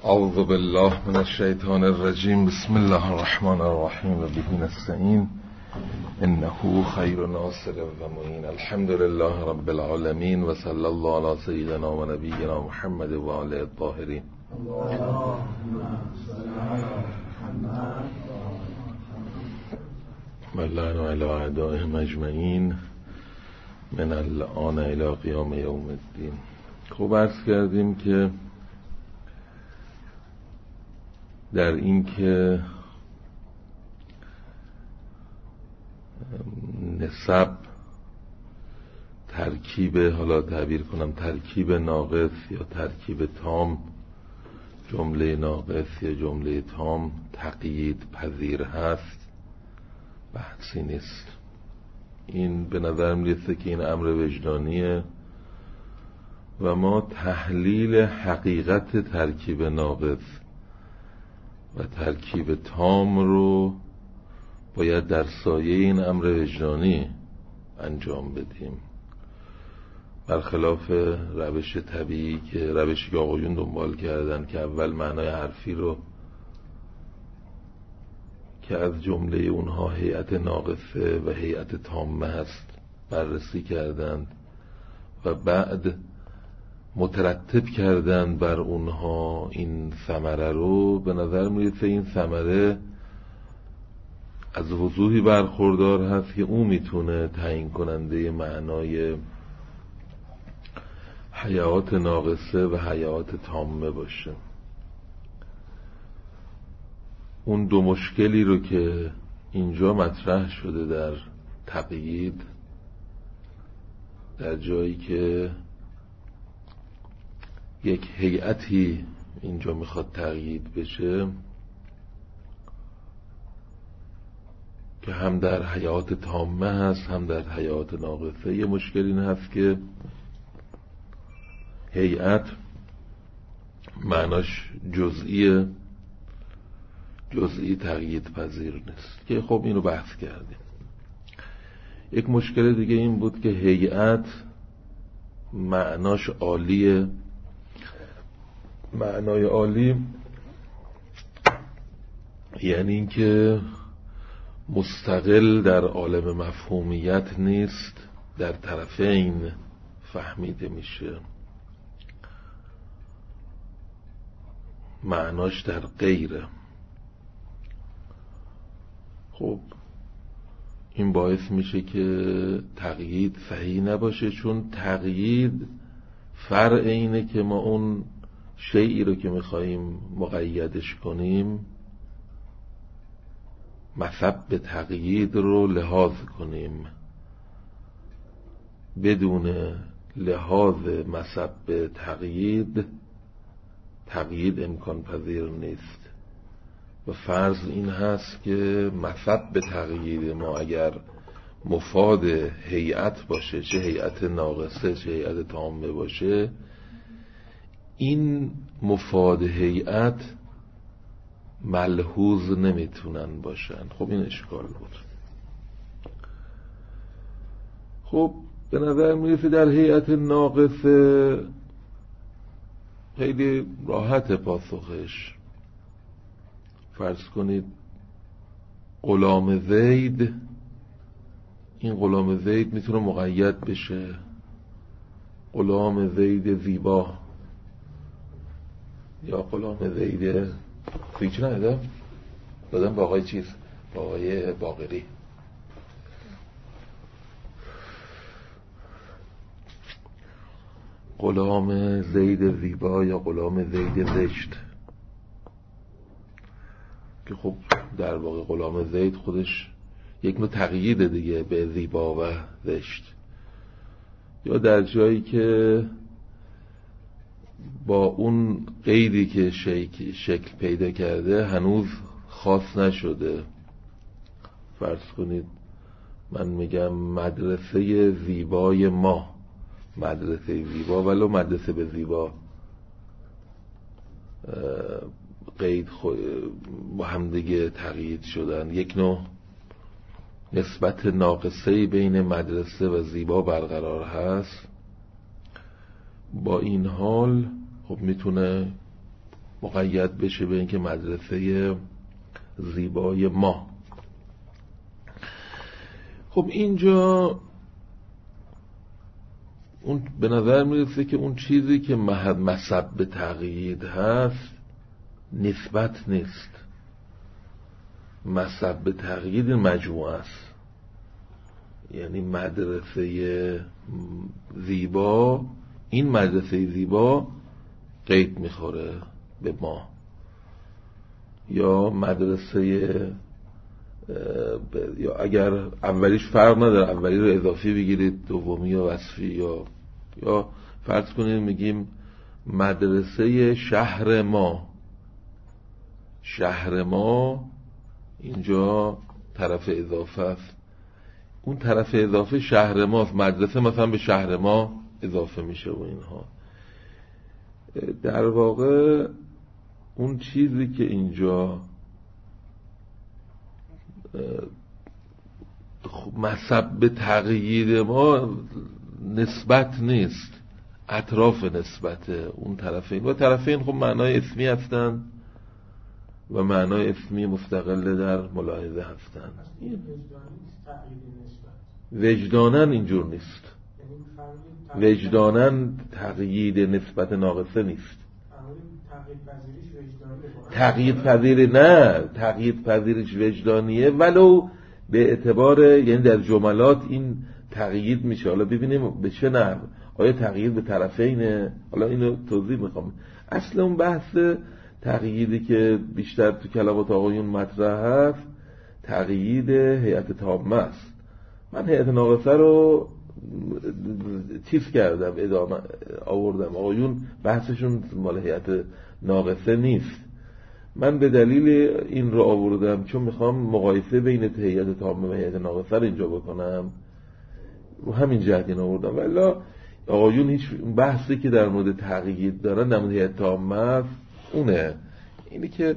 اعوذ بالله من الشیطان الرجیم. بسم الله الرحمن الرحیم و به نستعین انه خیر ناصر و معین. الحمد لله رب العالمین و صلی الله علی سیدنا و نبینا محمد و آله الطاهرین. اللهم علی اعدائهم اجمعین من الان الی قیام یوم الدین. خب عرض کردیم که در این که نسب ترکیب، حالا تعبیر کنم ترکیب ناقص یا ترکیب تام، جمله ناقص یا جمله تام تقیید پذیر هست، بحثی نیست. این به نظر میرسه که این امر وجدانیه و ما تحلیل حقیقت ترکیب ناقص و ترکیب تام رو باید در سایه این امر وجدانی انجام بدیم، برخلاف روش طبیعی که روشی که آقایون دنبال کردن که اول معنای حرفی رو که از جمله اونها هیئت ناقصه و هیئت تامه هست بررسی کردند و بعد مترتب کردن بر اونها این ثمره رو. به نظر میرسه این ثمره از وضوحی برخوردار هست که او میتونه تعیین کننده معنای حیات ناقصه و حیات تامه باشه. اون دو مشکلی رو که اینجا مطرح شده در تقیید، در جایی که یک هیئتی اینجا میخواد تقیید بشه که هم در حیات تامه هست هم در حیات ناقصه، یه مشکل این هست که هیئت معناش جزئی تقیید پذیر نیست که خب اینو بحث کردیم. یک مشکل دیگه این بود که هیئت معناش عالیه. معنای عالی یعنی این که مستقل در عالم مفهومیت نیست، در طرفین فهمیده میشه، معناش در غیره. خب این باعث میشه که تقیید صحیح نباشه، چون تقیید فرع اینه که ما اون شیئی رو که میخواییم مقیدش کنیم مثب تقیید رو لحاظ کنیم. بدون لحاظ مثب تقیید امکان پذیر نیست و فرض این هست که مثب تقیید ما اگر مفاد هیئت باشه، چه هیئت ناقصه چه هیئت تامه باشه، این مفاد هیئت ملحوظ نمیتونن باشن. خب این اشکال بود. خب به نظر میرسه در هیئت ناقصه خیلی راحت پاسخش. فرض کنید غلام زید، این غلام زید میتونه مقید بشه غلام زید زیبا یا غلام زید فیچ ندادم دادم با آقای چیز، با آقای باقری. غلام زید زیبا یا غلام زید زشت که خب در واقع غلام زید خودش یک نوع تقیید دیگه به زیبا و زشت. یا در جایی که با اون قیدی که شکل پیدا کرده هنوز خاص نشده. فرض کنید من میگم مدرسه زیبای ما، مدرسه زیبا، ولو مدرسه به زیبا قید با هم دیگه تقیید شدن، یک نوع نسبت ناقصه‌ای بین مدرسه و زیبا برقرار هست. با این حال خب میتونه مقید بشه به اینکه مدرسه زیبای ما. خب اینجا اون به نظر میرسه که اون چیزی که مسبب تقیید هست نسبت نیست، مسبب تقیید مجموعه است. یعنی مدرسه زیبا، این مدرسه زیبا قید میخوره به ما، یا مدرسه یا اگر اولیش فرق نداره، اولی رو اضافی بگیرید، دومی یا وصفی، یا فرض کنید میگیم مدرسه شهر ما. شهر ما اینجا طرف اضافه است، اون طرف اضافه شهر ماست، مدرسه مثلا به شهر ما اضافه میشه و اینها. در واقع اون چیزی که اینجا مسبب تقیید ما نسبت نیست، اطراف نسبت اون طرفین، و طرفین خب معنای اسمی هستن و معنای اسمی مستقل در ملاحظه هستن. وجدانن اینجور نیست، وجدانن تقیید نسبت ناقصه نیست. تقیید پذیر نه، تقیید پذیرش وجدانیه، ولو به اعتبار یعنی در جملات این تقیید میشه. حالا ببینیم به چه نحو، آیا تقیید به طرفینه؟ حالا اینو توضیح میخوام. اصل اون بحث تقییدی که بیشتر تو کلمات آقایون مطرح هست تقیید هیئت تامه است. من هیئت ناقصه رو چیز کردم، ادامه آوردم. آقایون بحثشون مال هیئت ناقصه نیست، من به دلیل این رو آوردم چون میخوام مقایسه بین هیئت تامه و هیئت ناقصه رو اینجا بکنم و همین جهت این آوردم. ولی آقایون هیچ بحثی که در مورد تقیید دارن در مورد هیئت تامه است، اونه اینی که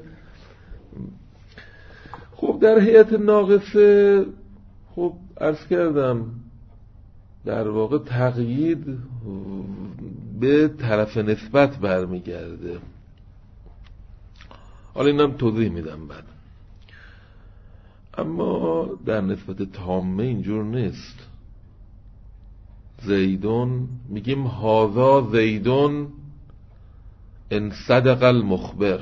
خب در هیئت ناقصه خب عرض کردم در واقع تقیید به طرف نسبت برمیگرده. حالا اینم توضیح میدم بعد. اما در نسبت تامه اینجور نیست. زیدون میگیم هذا زیدون ان صدق المخبر.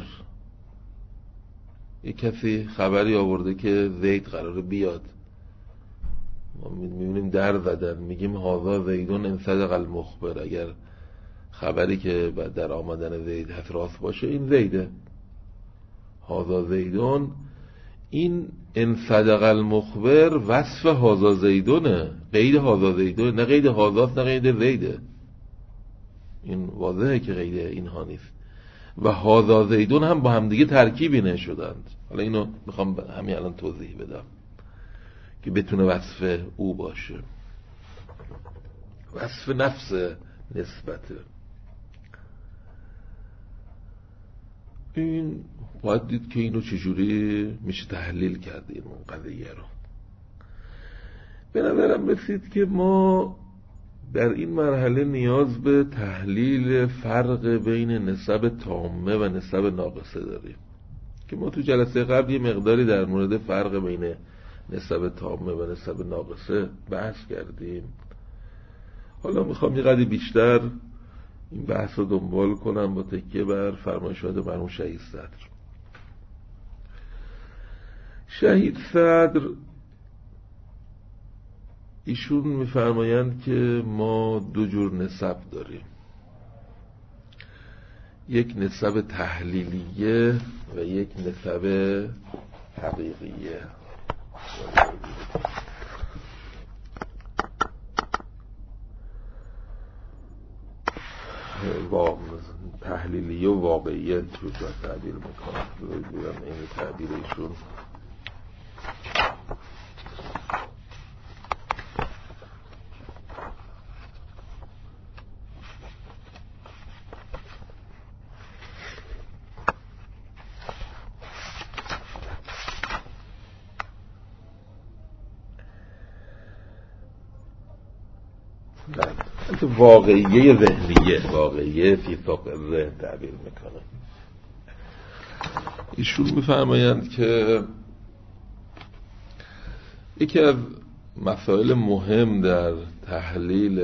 یک کسی خبری آورده که زید قراره بیاد، ما میبینیم در زدن، میگیم هذا زیدون ان صدق المخبر. اگر خبری که در آمدن زید هست راست باشه این زیده. هذا زیدون، این ان صدق المخبر وصف هذا زیدونه، قید هذا زیدونه، نه قید هذاست نه قید زیده. این واضحه که قید اینها نیست. و هذا زیدون هم با هم دیگه ترکیبی نشدند. حالا اینو میخوام همین الان توضیح بدم که بتونه وصف او باشه، وصف نفس نسبته. این باید دید که اینو چجوری میشه تحلیل کرد این قضیه رو. به نظرم رسید که ما در این مرحله نیاز به تحلیل فرق بین نسب تامه و نسب ناقصه داریم که ما تو جلسه قبل یه مقداری در مورد فرق بین نسب تامه و نسب ناقصه بحث کردیم. حالا میخوام یه قدری بیشتر این بحث رو دنبال کنم با تکیه بر فرمایشات مرحوم شهید صدر. شهید صدر ایشون میفرمایند که ما دو جور نسب داریم، یک نسب تحلیلیه و یک نسب حقیقیه. تحلیلیه و واقعیه تو جا تعبیر میکنم. بگیرم این تعبیر ایشون واقعیه ذهنیه، واقعیه فی فوق ذهن تعبیر میکنه. ایشون میفرمایند که یکی از مسائل مهم در تحلیل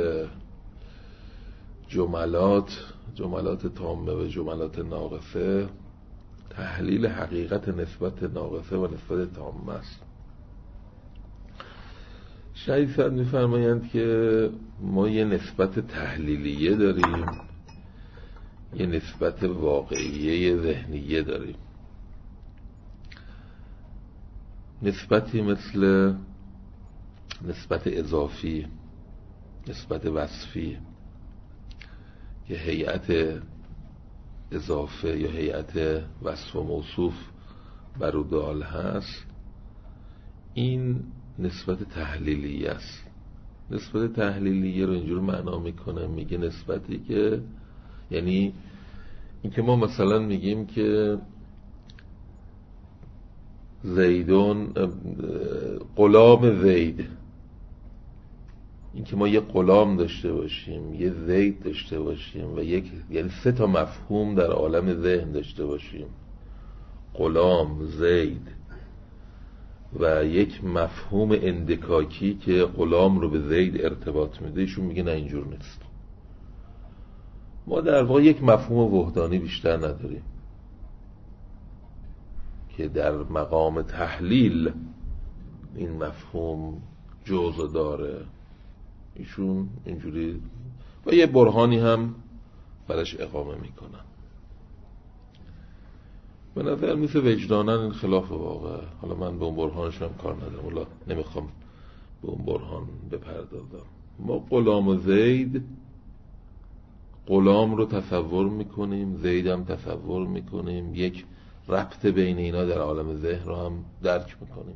جملات تامه و جملات ناقصه تحلیل حقیقت نسبت ناقصه و نسبت تامه است. شیخ سعد میفرمایند که ما یه نسبت تحلیلیه داریم، یه نسبت واقعیه ذهنیه داریم. نسبتی مثل نسبت اضافی، نسبت وصفی که هیئت اضافه یا هیئت وصف و موصوف بر او دال هست، این نسبت تحلیلیه است. نسبت تحلیلیه رو اینجور معنا میکنه، میگه نسبتی که یعنی این که ما مثلا میگیم که زیدون غلام زید، این که ما یه غلام داشته باشیم، یه زید داشته باشیم و یعنی 3 مفهوم در عالم ذهن داشته باشیم، غلام، زید و یک مفهوم اندکاکی که غلام رو به زید ارتباط میده، ایشون میگه نه اینجور نیست. ما در واقع یک مفهوم وحدانی بیشتر نداریم که در مقام تحلیل این مفهوم جزء داره. ایشون اینجوری و یه برهانی هم برش اقامه میکنن. به نظر میسه وجدانن این خلاف واقع. حالا من به اون برهانش هم کار ندارم، حالا نمیخوام به اون برهان بپردازم. ما غلام و زید، غلام رو تصور میکنیم، زید هم تصور میکنیم، یک ربط بین اینا در عالم ذهن رو هم درک میکنیم.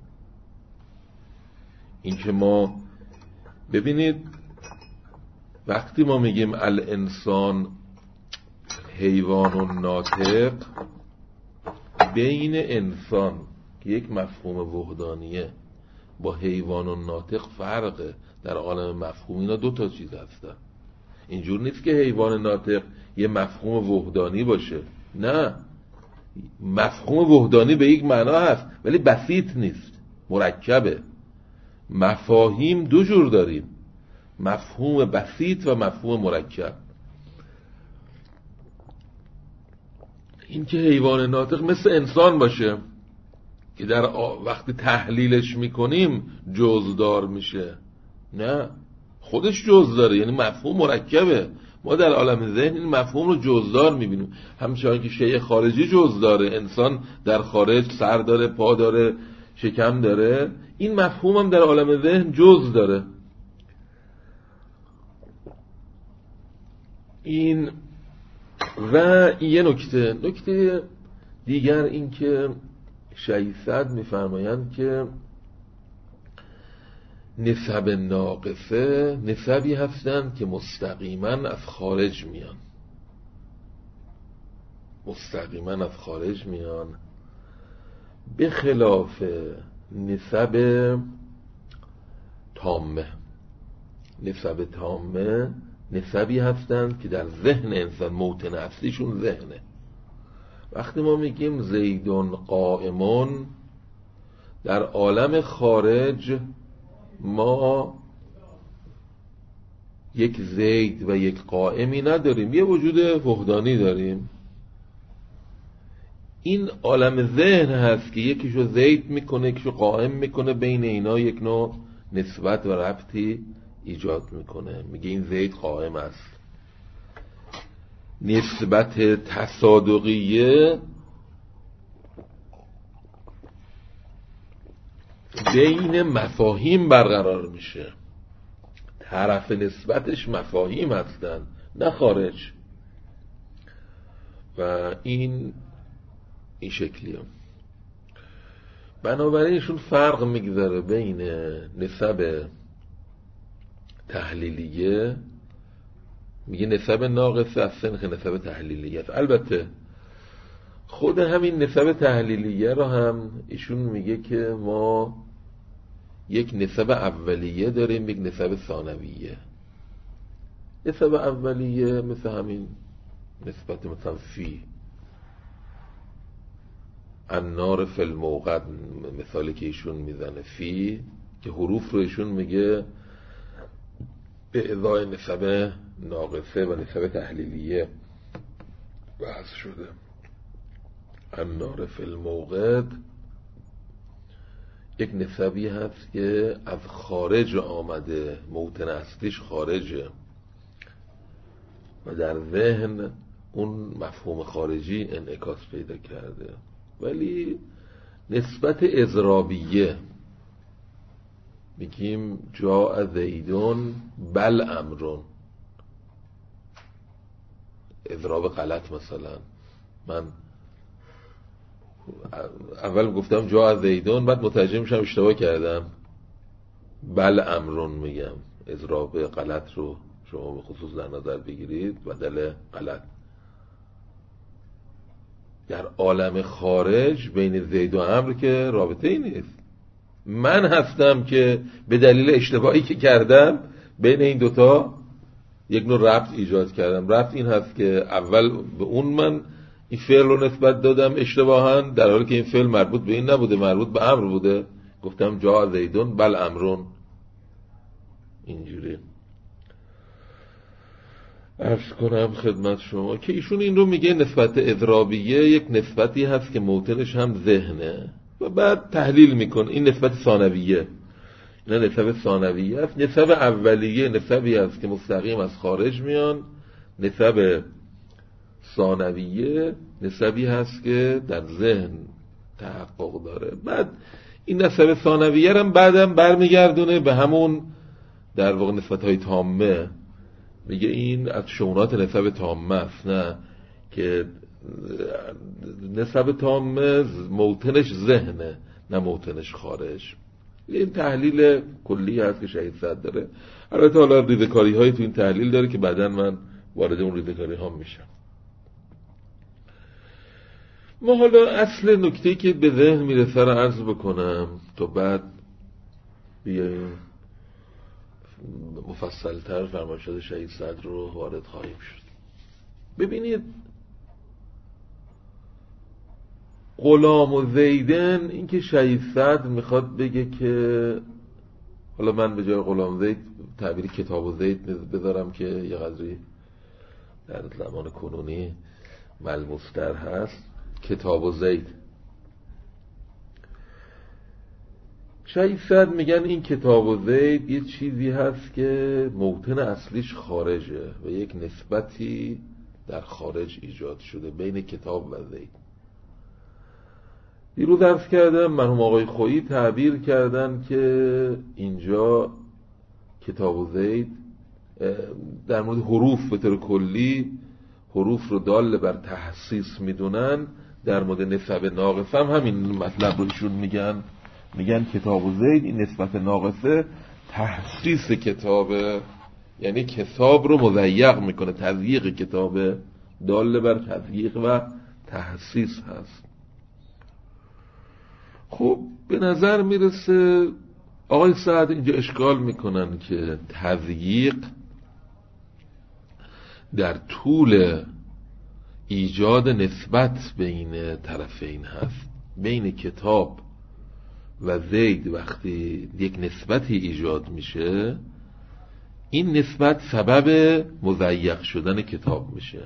این که ما ببینید وقتی ما میگیم الانسان حیوان و ناطق، بین انسان که یک مفهوم وحدانیه با حیوان و ناطق فرقه. در عالم مفهوم اینا 2 چیز هستن. اینجور نیست که حیوان ناطق یه مفهوم وحدانی باشه، نه، مفهوم وحدانی به یک معنا هست ولی بسیط نیست، مرکبه. مفاهیم 2 جور داریم، مفهوم بسیط و مفهوم مرکب. این که حیوان ناطق مثل انسان باشه که در وقتی تحلیلش میکنیم جزدار میشه، نه، خودش جز داره، یعنی مفهوم مرکبه. ما در عالم ذهن این مفهوم رو جزدار میبینیم، همچنان که شیء خارجی جز داره، انسان در خارج سر داره، پا داره، شکم داره، این مفهوم هم در عالم ذهن جز داره. این و یه نکته دیگر این که شیخ سعد میفرمایند که نسب ناقصه نسبی هستند که مستقیما از خارج میان، به خلاف نسب تامه. نسب تامه نسبی هستند که در ذهن انسان موطن اصلیشون ذهنه. وقتی ما میگیم زیدون قائمون، در عالم خارج ما یک زید و یک قائمی نداریم، یه وجود وحدانی داریم. این عالم ذهن هست که یکیشو زید میکنه، یکیشو قائم میکنه، بین اینا یک نوع نسبت و ربطی ایجاد میکنه، میگه این زید قائم است. نسبت تصادقیه بین مفاهیم برقرار میشه، طرف نسبتش مفاهیم هستن نه خارج، و این شکلیه. بنابراین ایشون فرق میگذاره بین نسب تحلیلیه، میگه نسب ناقصه از سنخ نسب تحلیلیه است. البته خود همین نسب تحلیلیه رو هم ایشون میگه که ما یک نسب اولیه داریم، یک نسب ثانویه. نسب اولیه مثل همین نسبت مثلا فی، النار فی الموقد، مثالی که ایشون میزنه فی، که حروف رو ایشون میگه به ازای نسب ناقصه و نسب تحلیلیه بحث شده. النار فی الموقد یک نسبی هست که از خارج آمده، موطن اصلیش خارجه و در ذهن اون مفهوم خارجی انعکاس پیدا کرده، ولی نسبت اضرابیه، میگیم جاء زیدون بل امرون، اضراب غلط. مثلا من اول گفتم جاء زیدون، بعد مترجم میشم اشتباه کردم، بل امرون میگم. اضراب غلط رو شما به خصوص در نظر بگیرید، بدل غلط. در عالم خارج بین زید و امر که رابطه ای نیست. من هستم که به دلیل اشتباهی که کردم بین این دوتا یک نوع ربط ایجاد کردم. ربط این هست که اول به اون من این فعل رو نسبت دادم اشتباهاً، در حالی که این فعل مربوط به این نبوده، مربوط به امر بوده. گفتم جا زیدون بل امرون. اینجوری عرض کنم خدمت شما که ایشون این رو میگه نسبت اضرابیه یک نسبتی هست که موطنش هم ذهنه و بعد تحلیل میکن. این نسبت ثانویه، نه نسب ثانویه است. نسب اولیه نسبی هست که مستقیم از خارج میان، نسب ثانویه نسبی هست که در ذهن تحقق داره. بعد این نسب ثانویه هم بعدم برمیگردونه به همون در واقع نسبت‌های تامه، میگه این از شونات نسب تامه است، نه که نسب تامه موطنش ذهنه نه موطنش خارج. این تحلیل کلی هست که شهید صدر داره. البته حالا ریزه‌کاری های تو این تحلیل داره که بعداً من وارد اون ریزه‌کاری ها میشم. ما حالا اصل نکته‌ای که به ذهن میرسه رو عرض بکنم تا بعد بیاییم مفصل‌تر فرمایشات شهید صدر رو وارد خواهیم شد. ببینید غلام و زیدن، این که شهید صدر میخواد بگه که، حالا من به جای غلام زید تعبیر کتاب و زید بذارم که یه قدری در زمان کنونی ملموس‌تر هست، کتاب و زید. شهید صدر میگن این کتاب و زید یه چیزی هست که موطن اصلیش خارجه و یک نسبتی در خارج ایجاد شده بین کتاب و زید. دیروز عرض کردم مرحوم آقای خویی تعبیر کردن که اینجا کتاب و زید در مورد حروف به طور کلی حروف رو دال بر تحسیس میدونن، در مورد نسب ناقصه هم همین مطلب رو ایشون میگن کتاب و زید این نسبت ناقصه تحسیس کتابه، یعنی کتاب رو مضیق میکنه، تضییق کتابه، دال بر تضییق و تحسیس هست. خب به نظر میرسه آقای سعد اینجا اشکال میکنن که تضییق در طول ایجاد نسبت بین طرفین هست. بین کتاب و زید وقتی یک نسبتی ایجاد میشه، این نسبت سبب مضیق شدن کتاب میشه،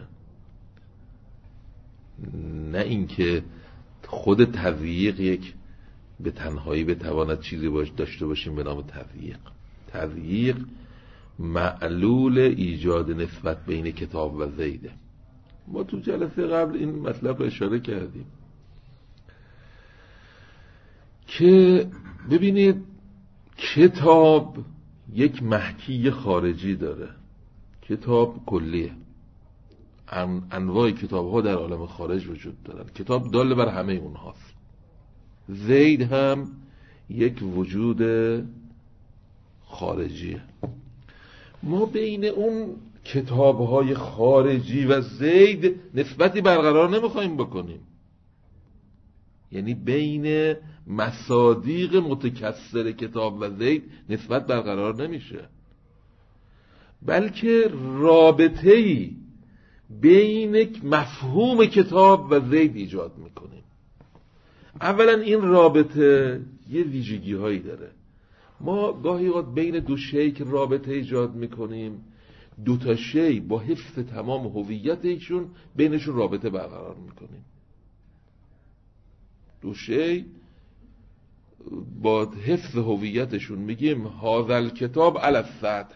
نه اینکه خود تضییق یک به تنهایی بتواند چیزی داشته باشیم به نام تضییق. تضییق معلول ایجاد نسبت بین کتاب و زیده. ما تو جلسه قبل این مطلب رو اشاره کردیم که ببینید کتاب یک محکی خارجی داره، کتاب کلیه، انواع کتاب ها در عالم خارج وجود دارن، کتاب دال بر همه اونهاست. زید هم یک وجود خارجیه. ما بین اون کتاب های خارجی و زید نسبتی برقرار نمیخوایم بکنیم، یعنی بین مصادیق متکثر کتاب و زید نسبت برقرار نمیشه، بلکه رابطه‌ای بین مفهوم کتاب و زید ایجاد میکنیم. اولا این رابطه یه ویژگی هایی داره. ما گاهی اوقات بین دو شی که رابطه ایجاد میکنیم، دو تا شی با حفظ تمام هویت ایشون بینشون رابطه برقرار میکنیم. دو شی با حفظ هویتشون میگیم هذا الکتاب علی السطح،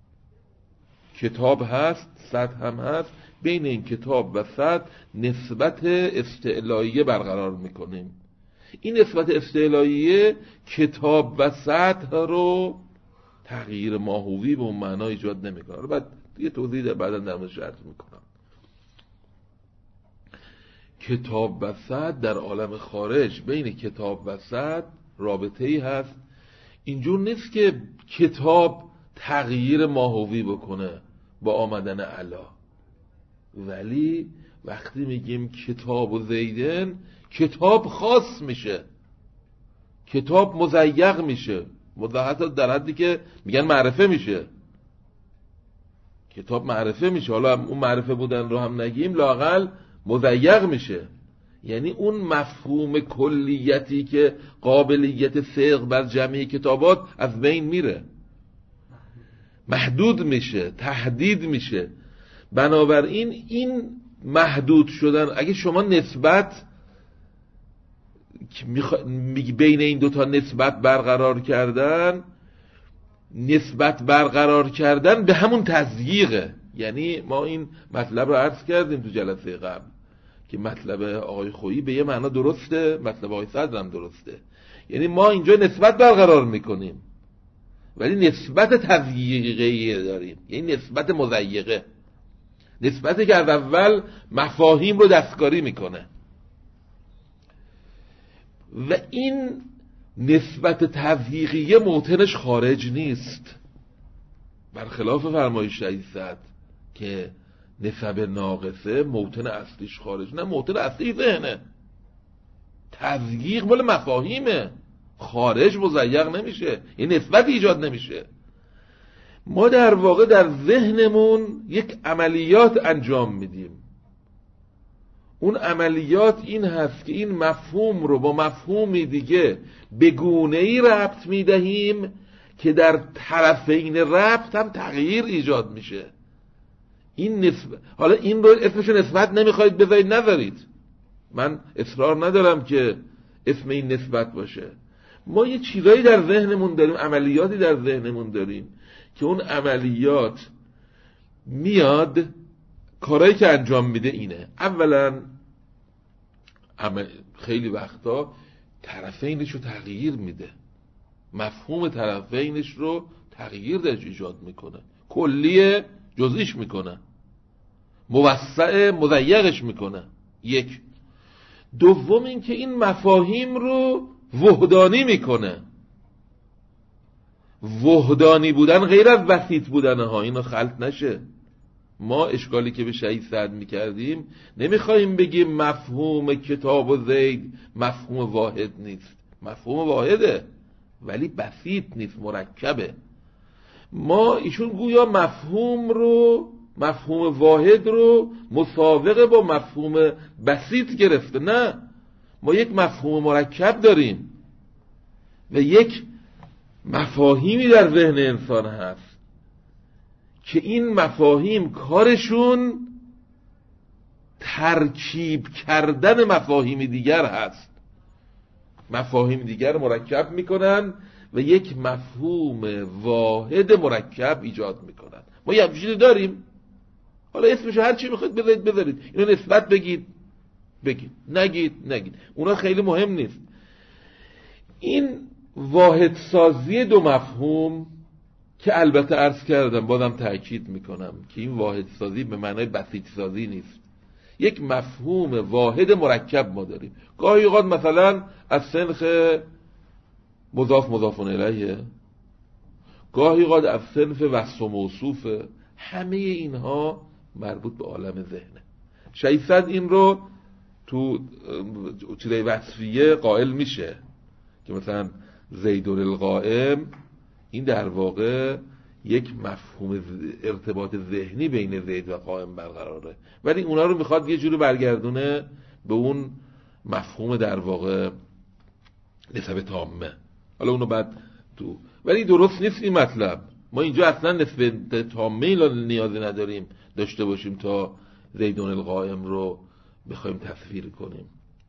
کتاب هست، سطح هم هست، بین این کتاب و سطح نسبت استعلاییه برقرار میکنیم. این نسبت استعلاییه کتاب و سطح رو تغییر ماهوی به اون معنا ایجاد نمیکنه. بعد یه توضیح بعدا در موردش عرض میکنم. کتاب و سطح در عالم خارج بین کتاب و سطح رابطه‌ای هست. اینجور نیست که کتاب تغییر ماهوی بکنه با آمدن علا، ولی وقتی میگیم کتاب و زیدن، کتاب خاص میشه، کتاب مضیق میشه، حتی در حدی که میگن معرفه میشه، کتاب معرفه میشه. حالا اون معرفه بودن رو هم نگیم، لااقل مضیق میشه. یعنی اون مفهوم کلیتی که قابلیت صدق بر جمعی کتابات از بین میره، محدود میشه، تهدید میشه. بنابراین این محدود شدن، اگه شما نسبت بین این دوتا نسبت برقرار کردن به همون تضییقه. یعنی ما این مطلب رو عرض کردیم تو جلسه قبل که مطلب آقای خویی به یه معنا درسته، مطلب آقای صدر هم درسته. یعنی ما اینجا نسبت برقرار میکنیم ولی نسبت تضییقی داریم، یعنی نسبت مضیقه، نسبتی که از اول مفاهیم رو دستکاری میکنه. و این نسبت تضییقی موطنش خارج نیست، برخلاف فرمایش شهید که نسب ناقصه موطن اصلیش خارج، نه، موطن اصلی ذهنه. تضییق مال مفاهیمه، خارج مضیق نمیشه، این نسبت ایجاد نمیشه. ما در واقع در ذهنمون یک عملیات انجام میدیم. اون عملیات این هست که این مفهوم رو با مفهومی دیگه به گونه‌ای ربط میدهیم که در طرفین ربط هم تغییر ایجاد میشه. این نسبت، حالا این رو اسمش نسبت نمیخواید بذارید نذارید، من اصرار ندارم که اسم این نسبت باشه. ما یه چیزایی در ذهنمون داریم، عملیاتی در ذهنمون داریم که اون عملیات میاد کارهایی که انجام میده اینه. اولا خیلی وقتا طرفینش رو تغییر میده، مفهوم طرفینش رو تغییر درش ایجاد میکنه، کلیه جزئیش میکنه، موسع مضیقش میکنه. یک. دوم این که این مفاهیم رو وحدانی میکنه. وحدانی بودن غیر از وسیط بودنه ها، اینو خلط نشه. ما اشکالی که به شهید سعد میکردیم، نمیخوایم بگیم مفهوم کتاب و زید مفهوم واحد نیست، مفهوم واحده ولی بسیط نیست، مرکبه. ما ایشون گویا مفهوم واحد رو مسابقه با مفهوم بسیط گرفته. نه، ما یک مفهوم مرکب داریم و یک مفاهیمی در ذهن انسان هست که این مفاهیم کارشون ترکیب کردن مفاهیم دیگر هست، مفاهیم دیگر مرکب میکنن و یک مفهوم واحد مرکب ایجاد میکنن. ما یه چیزی داریم، حالا اسمشو هر چی میخواید بذارید، اینو نسبت بگید، نگید، اونا خیلی مهم نیست. این واحد سازی دو مفهوم که البته عرض کردم، بازم تأکید میکنم که این واحد سازی به معنای بسیط سازی نیست. یک مفهوم واحد مرکب ما داریم. گاهی اوقات مثلا از سنخ مضاف الیه، گاهی اوقات از سنف وصف و موصوفه. همه اینها مربوط به عالم ذهنه. شهید صدر این رو تو چیزای وصفیه قائل میشه که مثلا زید القائم، این در واقع یک مفهوم ارتباط ذهنی بین زید و قائم برقراره، ولی اونا رو میخواد یه جوری برگردونه به اون مفهوم در واقع نسب تامه. حالا اونو بعد تو، ولی درست نیست این مطلب. ما اینجا اصلا نسب تامه نیازی نداریم داشته باشیم تا زیدون القائم رو بخوایم تصویر کنیم.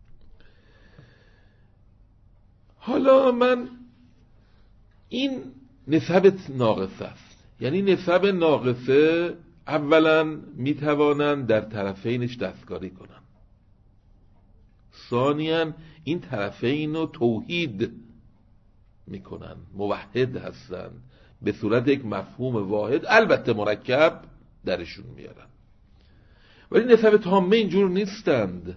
حالا من این نسب ناقصه است، یعنی نسب ناقصه اولا میتوانند در طرفینش دستکاری کنن، ثانیاً این طرفین رو توحید میکنن، موحد هستن، به صورت یک مفهوم واحد البته مرکب درشون میارن. ولی نسب تامه اینجور نیستند.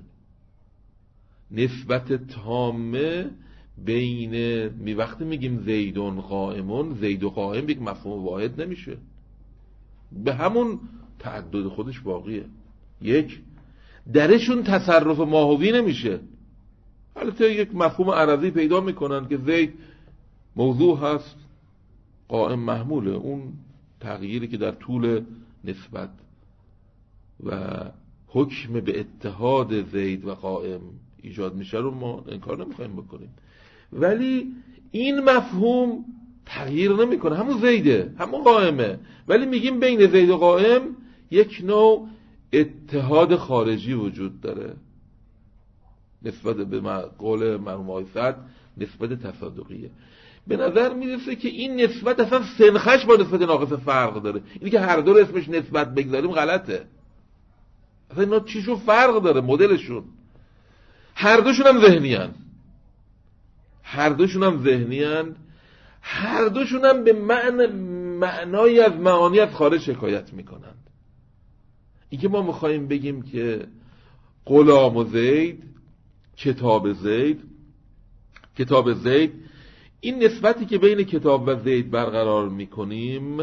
نسبت تامه بین وقتی میگیم زیدون قائمون، زید و قائم یک مفهوم واحد نمیشه، به همون تعدد خودش باقیه. یک درشون تصرف ماهوی نمیشه. البته یک مفهوم عرضی پیدا میکنن که زید موضوع هست، قائم محموله. اون تغییری که در طول نسبت و حکم به اتحاد زید و قائم ایجاد میشه رو ما انکار نمیخوایم بکنیم، ولی این مفهوم تغییر نمیکنه، همون زیده، همون قائمه، ولی میگیم بین زید و قائم یک نوع اتحاد خارجی وجود داره. نسبت به قول مرحوم آقای سعد نسبت تصادقیه. به نظر میرسه که این نسبت اصلا سنخش با نسبت ناقص فرق داره. اینی که هر دو رو اسمش نسبت بگذاریم غلطه. اصلا اینا چیشون فرق داره، مدلشون. هر دوشون هم ذهنی هن. هر دوشون هم به معنای از معانی از خارج حکایت میکنند. این که ما میخواییم بگیم که غلام و زید، کتاب زید، این نسبتی که بین کتاب و زید برقرار میکنیم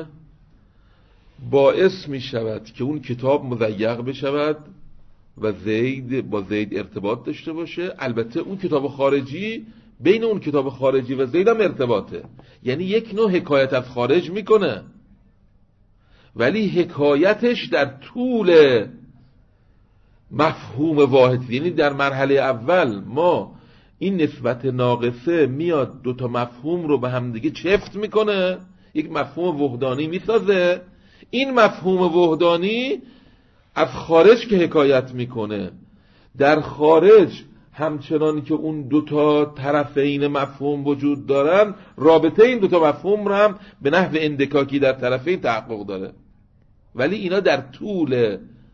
باعث میشود که اون کتاب مضیق بشود و زید با زید ارتباط داشته باشه. البته اون کتاب خارجی بین اون کتاب خارجی و زید هم ارتباطه، یعنی یک نوع حکایت از خارج میکنه، ولی حکایتش در طول مفهوم واحد. یعنی در مرحله اول ما این نسبت ناقصه میاد دوتا مفهوم رو به هم دیگه چفت میکنه، یک مفهوم وحدانی میسازه. این مفهوم وحدانی از خارج که حکایت میکنه، در خارج همچنان که اون دوتا طرفین مفهوم وجود دارن، رابطه این دوتا مفهوم رو هم به نحو اندکاکی در طرفین تحقق داره، ولی اینا در طول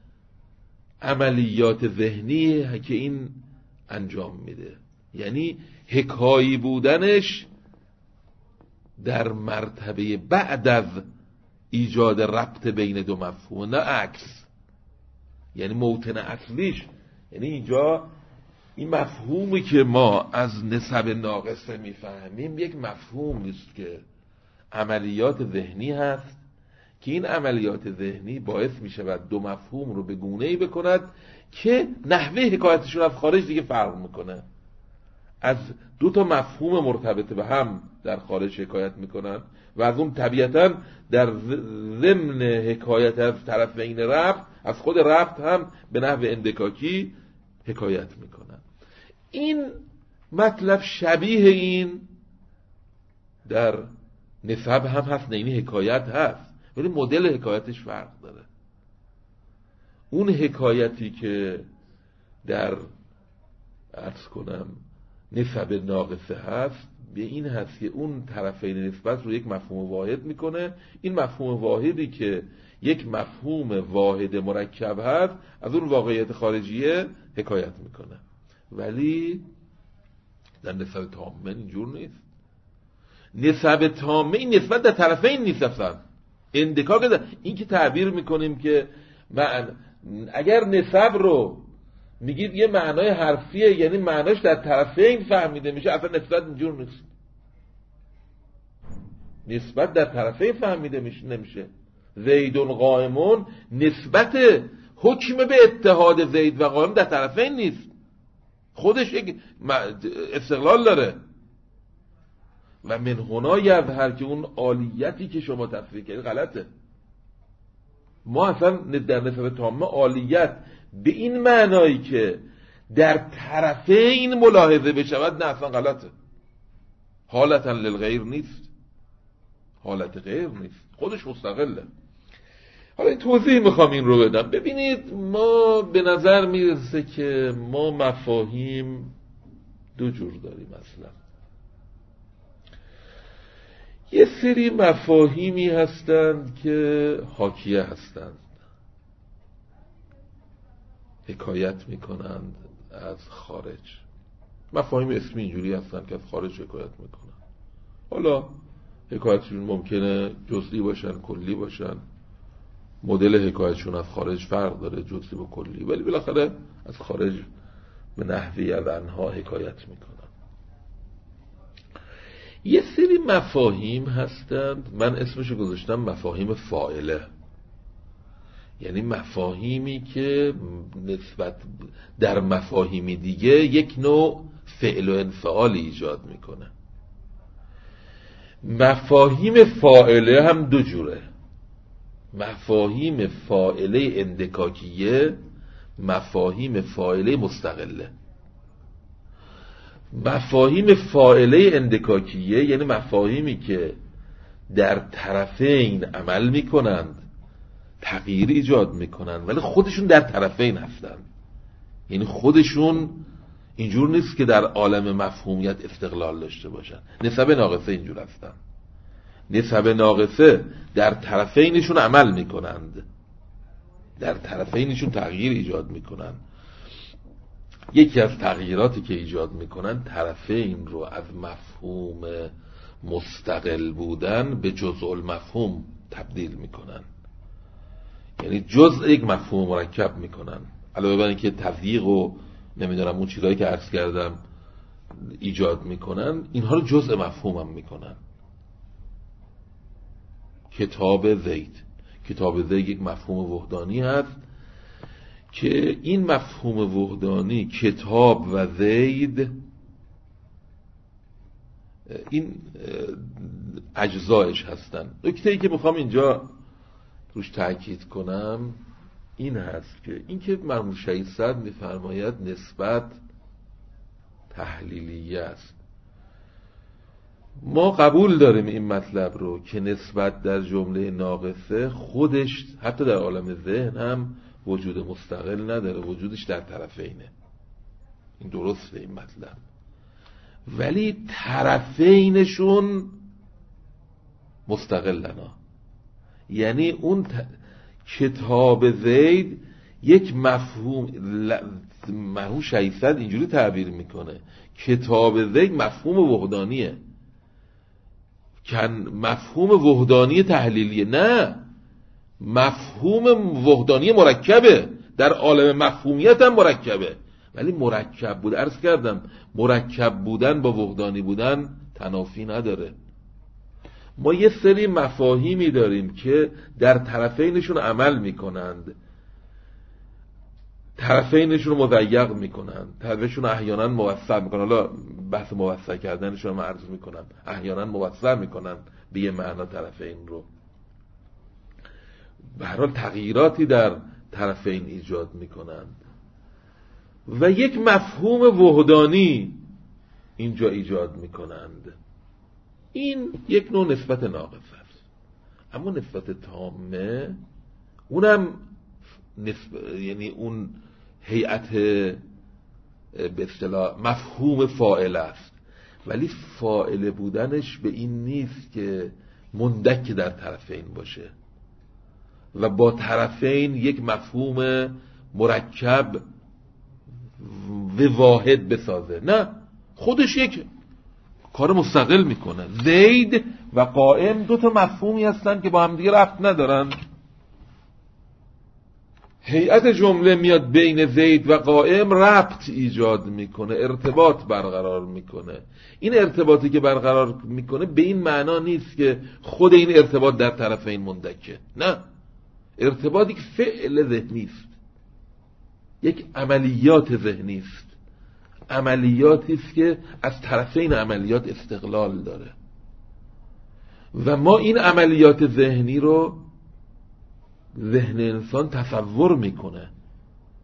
عملیات ذهنی که این انجام میده. یعنی حکایی بودنش در مرتبه بعد از ایجاد ربط بین دو مفهوم، نه عکس. یعنی موطن اصلیش، یعنی اینجا این مفهومی که ما از نسب ناقصه میفهمیم یک مفهوم نیست که عملیات ذهنی هست که این عملیات ذهنی باعث میشود دو مفهوم رو به گونه‌ای بکند که نحوه حکایتشون از خارج دیگه فرق میکنه. از دو تا مفهوم مرتبط به هم در خارج حکایت میکنن و از اون طبیعتا در ضمن حکایت از طرفین ربط، از خود ربط هم به نحو اندکاکی حکایت میکنن. این مطلب شبیه این در نسب هم هست، یعنی حکایت هست، ولی مدل حکایتش فرق داره. اون حکایتی که در عرض کنم نسب ناقصه هست به این هست که اون طرفین نسبت رو یک مفهوم واحد میکنه. این مفهوم واحدی که یک مفهوم واحد مرکب هست از اون واقعیت خارجیه حکایت میکنه، ولی در نسب تامه اینجور نیست. نسب تامه این نسبت در طرفین نیست اصلا. اندکاک این که تعبیر میکنیم که اگر نسب رو میگید یه معنای حرفیه، یعنی معناش در طرفین فهمیده میشه، اصلا نسبت اینجور نیست. نسبت در طرفین فهمیده نمیشه. زیدون قائمون نسبت حکم به اتحاد زید و قائم در طرفین نیست، خودش یک استقلال داره. و من هنا یظهر که اون عالیتی که شما تفسیر کردید غلطه. ما اصلا در نسبت تامه عالیت به این معنایی که در طرفین ملاحظه بشود، نه اصلا غلطه. حالتا للغیر نیست، حالت غیر نیست، خودش مستقله. حالا این توضیح میخوام این رو بدم. ببینید ما به نظر میرسه که ما مفاهیم دو جور داریم. اصلا یه سری مفاهیمی هستند که حاکیه هستند، حکایت میکنند از خارج. مفاهیم اسمی اینجوری هستند که از خارج حکایت میکنند. حالا حکایتشون ممکنه جزئی باشن، کلی باشن، مدل حکایتشون از خارج فرق داره، جزئی و کلی، ولی بالاخره از خارج به نحوی از آنها حکایت میکنن. یه سری مفاهیم هستند، من اسمشو گذاشتم مفاهیم فاعله، یعنی مفاهیمی که نسبت در مفاهیمی دیگه یک نوع فعل و انفعال ایجاد میکنه. مفاهیم فاعله هم دو جوره: مفاهیم فاعله اندکاکیه، مفاهیم فاعله مستقله. مفاهیم فاعله اندکاکیه یعنی مفاهیمی که در طرفین عمل میکنند، تغییر ایجاد میکنند، ولی خودشون در طرفین هستند. یعنی خودشون اینجور نیست که در عالم مفهومیت استقلال داشته باشن. نسب ناقصه اینجور هستن. نسب ناقصه در طرفینشون عمل میکنند، در طرفینشون تغییر ایجاد میکنند. یکی از تغییراتی که ایجاد میکنن، طرفین رو از مفهوم مستقل بودن به جزء المفهوم تبدیل میکنن، یعنی جزء یک مفهوم مرکب میکنن. علاوه بر اینکه تضییق و نمیدونم اون چیزایی که عرض کردم ایجاد میکنن، اینها رو جزء مفهوم هم میکنن. کتاب زید، کتاب زید یک مفهوم وحدانی هست که این مفهوم وحدانی، کتاب و زید، این اجزایش هستن. نکته‌ای که میخوام اینجا روش تأکید کنم این هست که اینکه مرحوم شهید صدر میفرماید نسبت تحلیلیه است. ما قبول داریم این مطلب رو که نسبت در جمله ناقصه خودش حتی در عالم ذهن هم وجود مستقل نداره، وجودش در طرفینه. این درسته این مطلب، ولی طرفینشون مستقلنا. یعنی اون کتاب زید یک مفهوم، مرحوم شهید صدر اینجوری تعبیر میکنه، کتاب زید مفهوم وحدانیه، مفهوم وحدانی تحلیلیه، نه، مفهوم وحدانی مرکبه، در عالم مفهومیت هم مرکبه، ولی مرکب بود. عرض کردم مرکب بودن با وحدانی بودن تنافی نداره. ما یه سری مفاهیمی داریم که در طرفینشون عمل میکنند، طرفینشون رو مضیق میکنند، طرفشون احیانا موسع میکنن. حالا بحث موسع کردنشون من عرض میکنم، احیانا موسع میکنن به یه معنا طرفین رو. به هر حال تغییراتی در طرفین ایجاد میکنند و یک مفهوم وحدانی اینجا ایجاد میکنند. این یک نوع نسبت ناقص است. اما نسبت تامه اونم یعنی اون هیئت به اصطلاح مفهوم فاعل است، ولی فاعل بودنش به این نیست که مندک در طرفین باشه و با طرفین یک مفهوم مرکب و واحد بسازه. نه، خودش یک کار مستقل میکنه. زید و قائم دو تا مفهومی هستن که با هم دیگه ربط ندارن. هیئت جمله میاد بین زید و قائم ربط ایجاد میکنه، ارتباط برقرار میکنه. این ارتباطی که برقرار میکنه به این معنا نیست که خود این ارتباط در طرفین مندکه، نه، ارتباطی که فعل ذهنی است، یک عملیات ذهنی است، عملیاتی است که از طرفین عملیات استقلال داره و ما این عملیات ذهنی رو ذهن انسان تصور میکنه.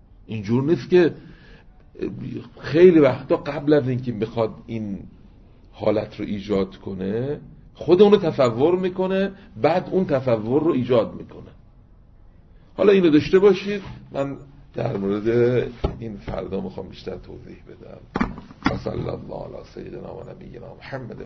اینجور نیست که خیلی وقتا قبل از اینکه بخواد این حالت رو ایجاد کنه، خود اونو تصور میکنه، بعد اون تصور رو ایجاد میکنه. حالا اینو داشته باشید، من در مورد این فردا میخوام بیشتر توضیح بدم. صلی الله علی سیدنا و نبینا محمد.